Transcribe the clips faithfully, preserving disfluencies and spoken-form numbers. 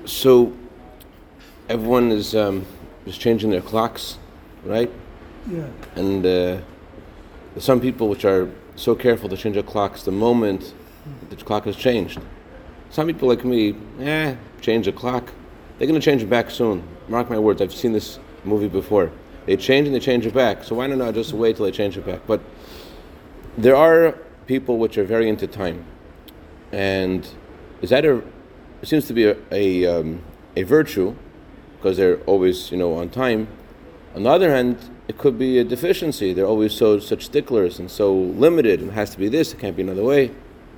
So everyone is um, is changing their clocks, right? Yeah. And uh, there's some people which are so careful to change their clocks the moment the clock has changed. Some people like me, eh, change the clock. They're going to change it back soon. Mark my words, I've seen this movie before. They change and they change it back. So why don't I just wait till they change it back? But there are people which are very into time. And is that a, it seems to be a, a, um, a virtue, because they're always, you know, on time. On the other hand, it could be a deficiency. They're always so such sticklers and so limited. It has to be this, it can't be another way.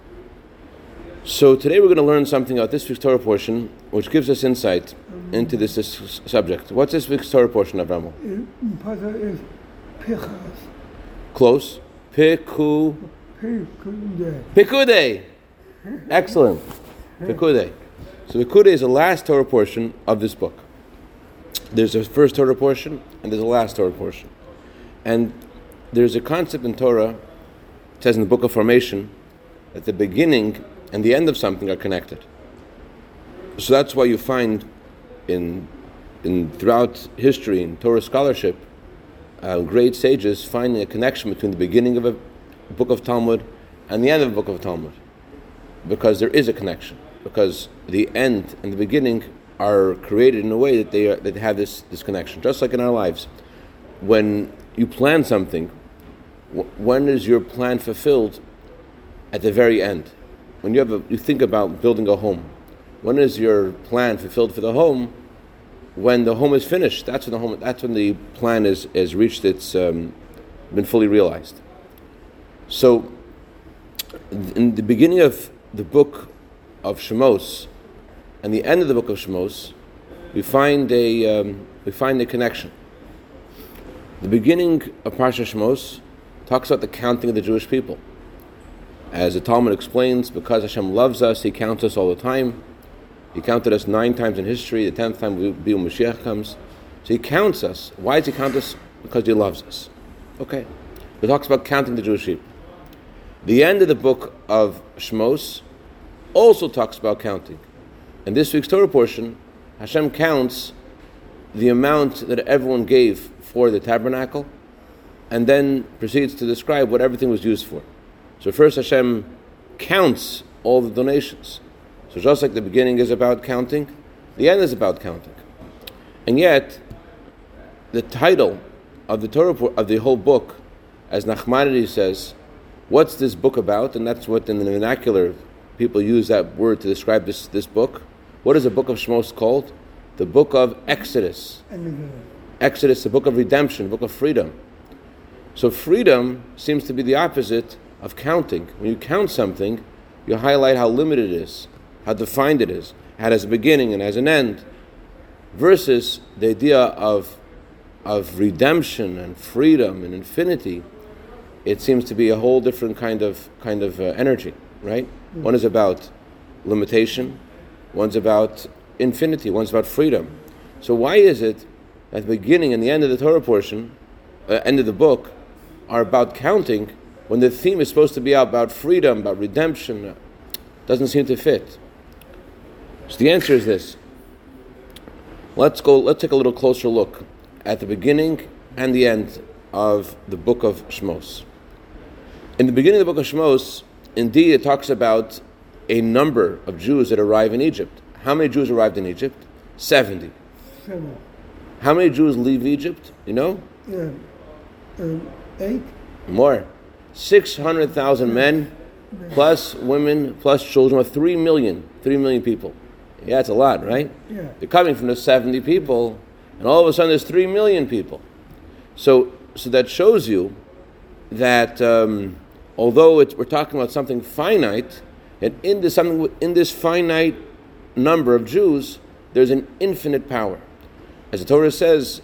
So today we're going to learn something about this week's Torah portion, which gives us insight into this, this subject. What's this week's Torah portion, Avramo? Pata is Pichas. Close. Piku. Pikude. Pikude. Excellent. Pikude. So Pikude is the last Torah portion of this book. There's a first Torah portion and there's a last Torah portion. And there's a concept in Torah, it says in the Book of Formation, that the beginning and the end of something are connected. So that's why you find in in throughout history, in Torah scholarship, uh, great sages finding a connection between the beginning of a book of Talmud and the end of a book of Talmud. Because there is a connection. Because the end and the beginning are created in a way that they are, that they have this, this connection. Just like in our lives. When you plan something, w- when is your plan fulfilled? At the very end. When you have a, you think about building a home, when is your plan fulfilled for the home? When the home is finished. That's when the home. That's when the plan is has reached its um, been fully realized. So, in the beginning of the book of Shemos and the end of the book of Shemos, we find a um, we find a connection. The beginning of Parsha Shemos talks about the counting of the Jewish people. As the Talmud explains, because Hashem loves us, He counts us all the time. He counted us nine times in history. The tenth time will be when Mashiach comes. So He counts us. Why does He count us? Because He loves us. Okay. It talks about counting the Jewish people. The end of the book of Shemos also talks about counting. In this week's Torah portion, Hashem counts the amount that everyone gave for the tabernacle, and then proceeds to describe what everything was used for. So first Hashem counts all the donations. So just like the beginning is about counting, the end is about counting. And yet, the title of the Torah, of the whole book, as Nachmanides says, what's this book about? And that's what in the vernacular people use that word to describe this, this book. What is the book of Shemos called? The book of Exodus. Exodus, the book of redemption, the book of freedom. So freedom seems to be the opposite of counting. When you count something, you highlight how limited it is, how defined it is, how it has a beginning and has an end, versus the idea of of redemption and freedom and infinity. It seems to be a whole different kind of kind of uh, energy, right? Mm-hmm. One is about limitation, one's about infinity, one's about freedom. So why is it that the beginning and the end of the Torah portion, uh, end of the book, are about counting, when the theme is supposed to be about freedom, about redemption? Doesn't seem to fit. So the answer is this. Let's go, let's take a little closer look at the beginning and the end of the book of Shemos. In the beginning of the book of Shemos, indeed it talks about a number of Jews that arrive in Egypt. How many Jews arrived in Egypt? seventy. Seven. How many Jews leave Egypt? You know? Yeah. Um, eight. More. six hundred thousand men, plus women, plus children, three million. three million people. Yeah, that's a lot, right? Yeah. They're coming from the seventy people, and all of a sudden there's three million people. So so that shows you that um, although it's, we're talking about something finite, and in this, something, in this finite number of Jews, there's an infinite power. As the Torah says,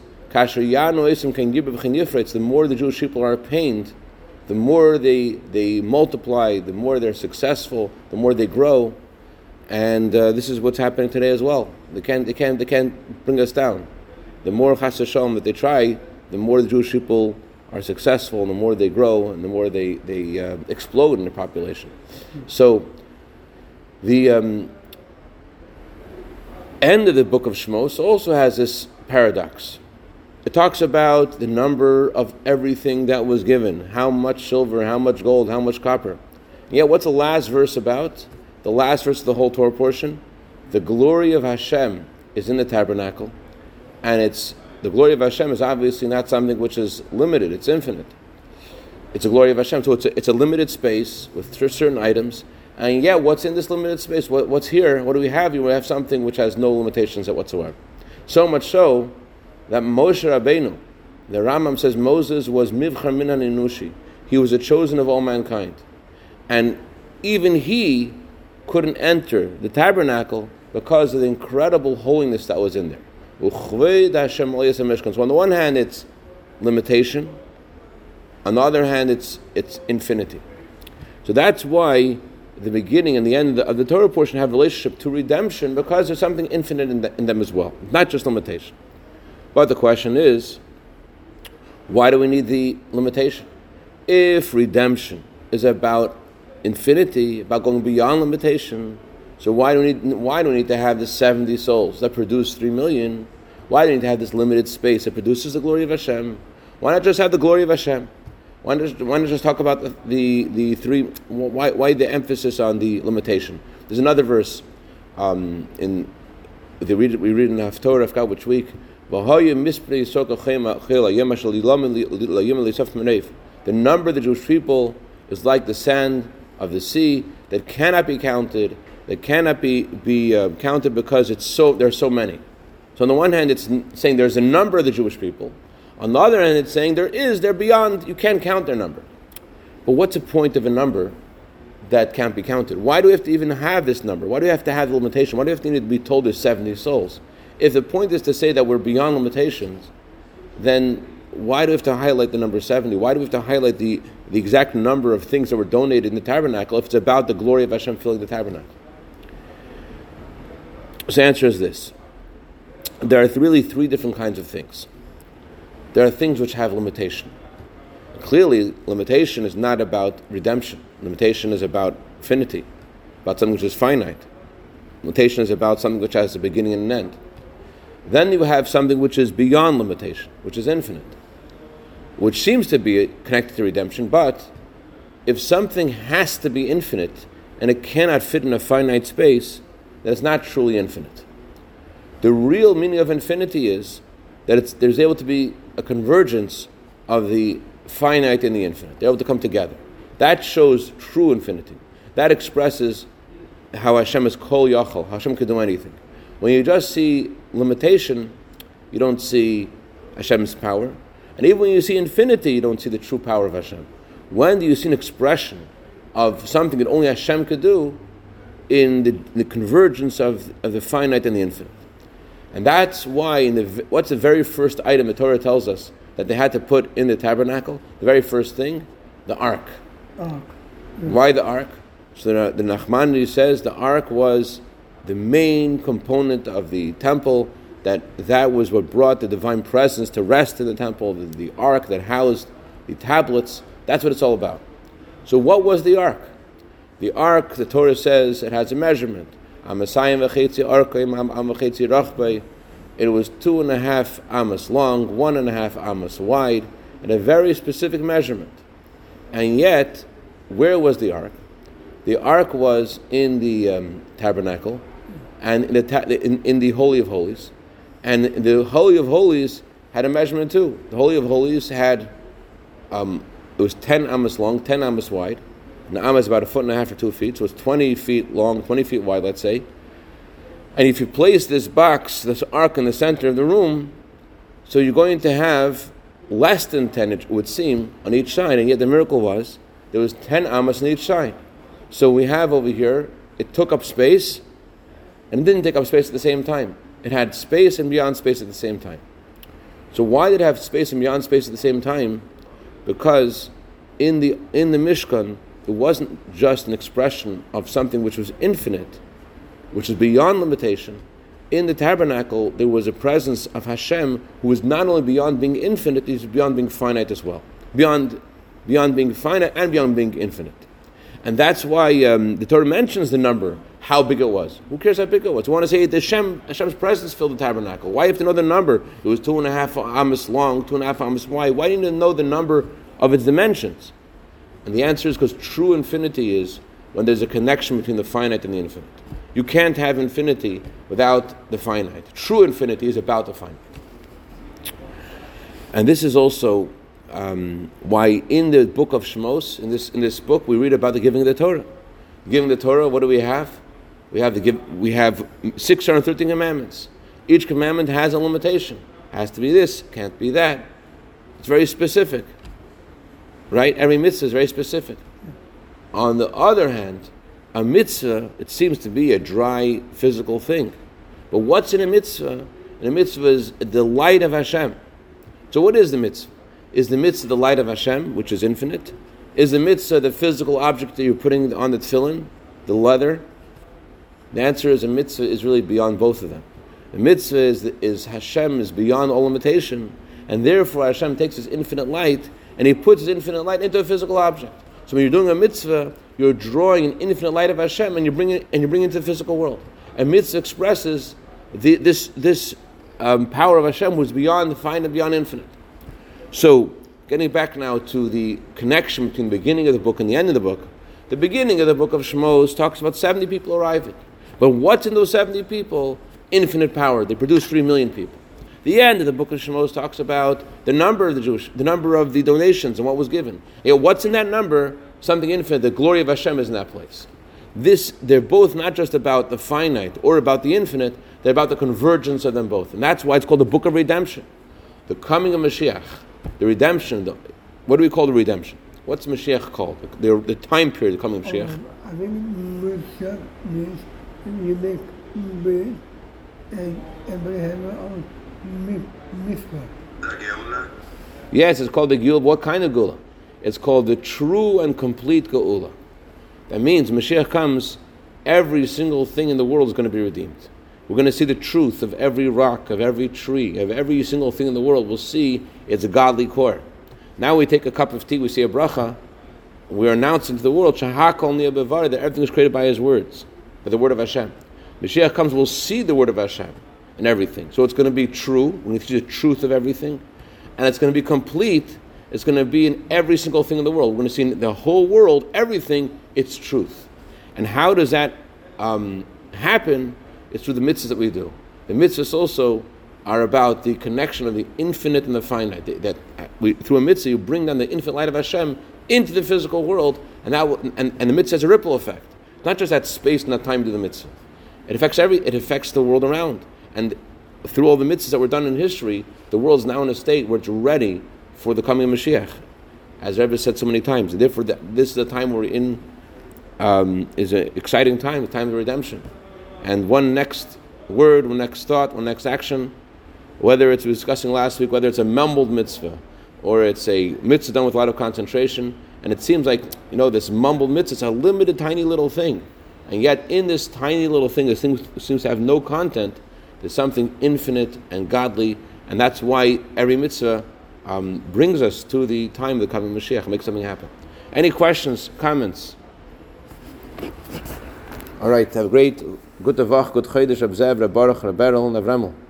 the more the Jewish people are pained, the more they they multiply, the more they're successful, the more they grow, and uh, this is what's happening today as well. They can't they can't they can't bring us down. The more chas v'shalom that they try, the more the Jewish people are successful, and the more they grow, and the more they they uh, explode in the population. So the um, end of the book of Shmos also has this paradox. It talks about the number of everything that was given, how much silver, how much gold, how much copper. And yet what's the last verse about? The last verse of the whole Torah portion? The glory of Hashem is in the tabernacle, and it's the glory of Hashem is obviously not something which is limited, it's infinite. It's a glory of Hashem, so it's a, it's a limited space with certain items, and yet what's in this limited space, what, what's here, what do we have here? We have something which has no limitations whatsoever. So much so that Moshe Rabbeinu, the Rambam says Moses was Mivchar Minan Inushi. He was a chosen of all mankind. And even he couldn't enter the tabernacle because of the incredible holiness that was in there. So on the one hand it's limitation, on the other hand it's it's infinity. So that's why the beginning and the end of the, of the Torah portion have a relationship to redemption, because there's something infinite in, the, in them as well, not just limitation. But the question is, why do we need the limitation? If redemption is about infinity, about going beyond limitation, so why do we need, why do we need to have the seventy souls that produce three million? Why do we need to have this limited space that produces the glory of Hashem? Why not just have the glory of Hashem? Why not just, why not just talk about the, the, the three, why, why the emphasis on the limitation? There's another verse um, in the read, we read in the Haftorah, I forgot which week, the number of the Jewish people is like the sand of the sea that cannot be counted, that cannot be, be uh, counted because it's so there are so many. So on the one hand it's saying there's a number of the Jewish people. On the other hand it's saying there is, they're beyond, you can't count their number. But what's the point of a number that can't be counted? Why do we have to even have this number? Why do we have to have the limitation? Why do we have to need to be told there's seventy souls? If the point is to say that we're beyond limitations, then why do we have to highlight the number seventy? Why do we have to highlight the, the exact number of things that were donated in the tabernacle if it's about the glory of Hashem filling the tabernacle? So the answer is this. There are really three different kinds of things. There are things which have limitation. Clearly, limitation is not about redemption. Limitation is about finity, about something which is finite. Limitation is about something which has a beginning and an end. Then you have something which is beyond limitation, which is infinite, which seems to be connected to redemption, but if something has to be infinite and it cannot fit in a finite space, then it's not truly infinite. The real meaning of infinity is that it's, there's able to be a convergence of the finite and the infinite. They're able to come together. That shows true infinity. That expresses how Hashem is kol yachol. Hashem can do anything. When you just see limitation, you don't see Hashem's power. And even when you see infinity, you don't see the true power of Hashem. When do you see an expression of something that only Hashem could do in the, the convergence of, of the finite and the infinite? And that's why, in the what's the very first item the Torah tells us that they had to put in the tabernacle? The very first thing, the ark. Ark. Yeah. Why the ark? So the, the Nachmanides says the ark was the main component of the temple, that that was what brought the divine presence to rest in the temple, the, the ark that housed the tablets. That's what it's all about. So what was the ark? The ark, the Torah says, it has a measurement. It was two and a half amos long, one and a half amos wide, and a very specific measurement. And yet, where was the ark? The ark was in the um, tabernacle, and in the, ta- in, in the Holy of Holies. And the Holy of Holies had a measurement too. The Holy of Holies had, um, it was ten amos long, ten amos wide. An amma is about a foot and a half or two feet, so it's twenty feet long, twenty feet wide, let's say. And if you place this box, this ark in the center of the room, so you're going to have less than ten, it would seem, on each side. And yet the miracle was, there was ten amos on each side. So we have over here, it took up space, and it didn't take up space at the same time. It had space and beyond space at the same time. So why did it have space and beyond space at the same time? Because in the in the Mishkan, it wasn't just an expression of something which was infinite, which is beyond limitation. In the tabernacle, there was a presence of Hashem who was not only beyond being infinite, he was beyond being finite as well. Beyond, beyond being finite and beyond being infinite. And that's why um, the Torah mentions the number. how big it was. Who cares how big it was? We want to say the Hashem, Hashem's presence filled the tabernacle. Why do you have to know the number? It was two and a half amos long, two and a half amos wide. Why do you need to know the number of its dimensions? And the answer is because true infinity is when there's a connection between the finite and the infinite. You can't have infinity without the finite. True infinity is about the finite. And this is also um, why in the book of Shemos, in this in this book, we read about the giving of the Torah. Giving the Torah, what do we have? We have the give, we have six hundred thirteen commandments. Each commandment has a limitation. Has to be this, can't be that. It's very specific. Right? Every mitzvah is very specific. On the other hand, a mitzvah, it seems to be a dry physical thing. But what's in a mitzvah? And a mitzvah is the light of Hashem. So what is the mitzvah? Is the mitzvah the light of Hashem, which is infinite? Is the mitzvah the physical object that you're putting on the tefillin, the leather? The answer is a mitzvah is really beyond both of them. The mitzvah is, is Hashem is beyond all limitation, and therefore Hashem takes His infinite light and He puts His infinite light into a physical object. So when you're doing a mitzvah, you're drawing an infinite light of Hashem and you bring it and you bring it into the physical world. A mitzvah expresses the, this this um, power of Hashem, which is beyond the finite, beyond infinite. So, getting back now to the connection between the beginning of the book and the end of the book, the beginning of the book of Shemos talks about seventy people arriving. But what's in those seventy people? Infinite power. They produce three million people. The end of the book of Shemos talks about the number of the Jewish, the number of the donations and what was given. You know, what's in that number? Something infinite. The glory of Hashem is in that place. This, they're both not just about the finite or about the infinite, they're about the convergence of them both. And that's why it's called the book of redemption. The coming of Mashiach, the redemption, the, what do we call the redemption? What's Mashiach called? The, the time period, the coming of Mashiach. Um, I think Mashiach means you make bread and Abraham on mitzvah. Yes, it's called the Geula. What kind of Geula? It's called the true and complete Geula. That means Mashiach comes, every single thing in the world is going to be redeemed. We're going to see the truth of every rock, of every tree, of every single thing in the world. We'll see it's a godly core. Now we take a cup of tea, we see a bracha, we're announcing to the world, Shahakol Nia Bevar, that everything is created by His words, by the word of Hashem. Mashiach comes, we'll see the word of Hashem in everything. So it's going to be true, we're going to see the truth of everything, and it's going to be complete, it's going to be in every single thing in the world. We're going to see in the whole world, everything, it's truth. And how does that um, happen? It's through the mitzvahs that we do. The mitzvahs also are about the connection of the infinite and the finite. That we, through a mitzvah, you bring down the infinite light of Hashem into the physical world, and that will, and, and the mitzvah has a ripple effect. Not just that space and that time to do the mitzvah. It affects every. It affects the world around. And through all the mitzvahs that were done in history, the world is now in a state where it's ready for the coming of Mashiach, as Rebbe said so many times. And therefore, this is the time we're in. Um, is an exciting time, the time of redemption. And one next word, one next thought, one next action, whether it's we were discussing last week, whether it's a mumbled mitzvah or it's a mitzvah done with a lot of concentration, and it seems like, you know, this mumbled mitzvah is a limited, tiny little thing. And yet in this tiny little thing, this thing seems to have no content, there's something infinite and godly, and that's why every mitzvah um, brings us to the time of the coming Mashiach, makes something happen. Any questions, comments? All right, have a great, good Tavach, good Chodesh, Abzev, Rabarach, Raberel, and Avremel.